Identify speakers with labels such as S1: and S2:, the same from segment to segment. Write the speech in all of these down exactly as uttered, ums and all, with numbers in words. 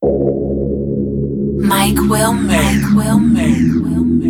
S1: Mike Wilmer. Mike Wilmer.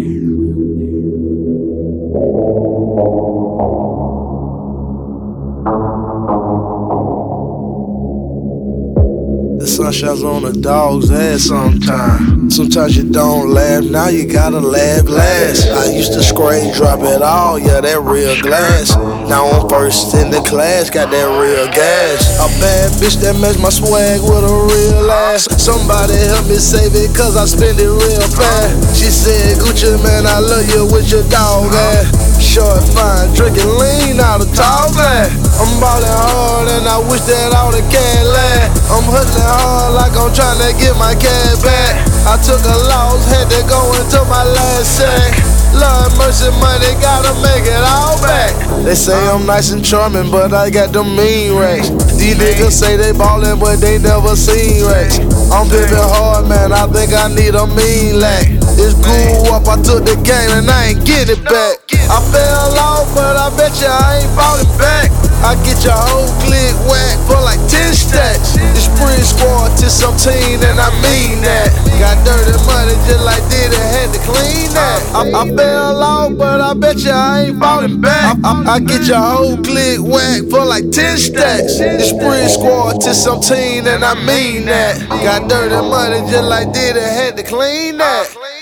S2: The sun shines on a dog's ass sometimes. Sometimes you don't laugh, now you gotta laugh last. I used to scrape, drop it all, yeah, that real glass. Now I'm first in the class, got that real gas. A bad bitch that match my swag with a real ass. Somebody help me save it, cause I spend it real fast. She said, Gucci man, I love you with your dog ass. Short, fine, drinking lean out of tall glass. I'm ballin' hard and I wish that all the cash last. I'm hustling hard like I'm tryna get my cash back. I took a loss, had to go into my last sack. Lord mercy money, gotta make it all back. They say I'm nice and charming, but I got them mean racks. These niggas say they ballin', but they never seen racks. I'm pimpin' hard, man, I think I need a mean lack. It's grew up, I took the game and I ain't get it back. I fell off, but I bet you I ain't falling back. I get your whole clique whack for like ten stacks. The Spree Squad to some teen, and I mean that. Got dirty money just like did it, had to clean that. I, I fell off, but I bet you I ain't falling back. I, I, I get your whole clique whack for like ten stacks. The Spree Squad to some teen, and I mean that. Got dirty money just like did it, had to clean that.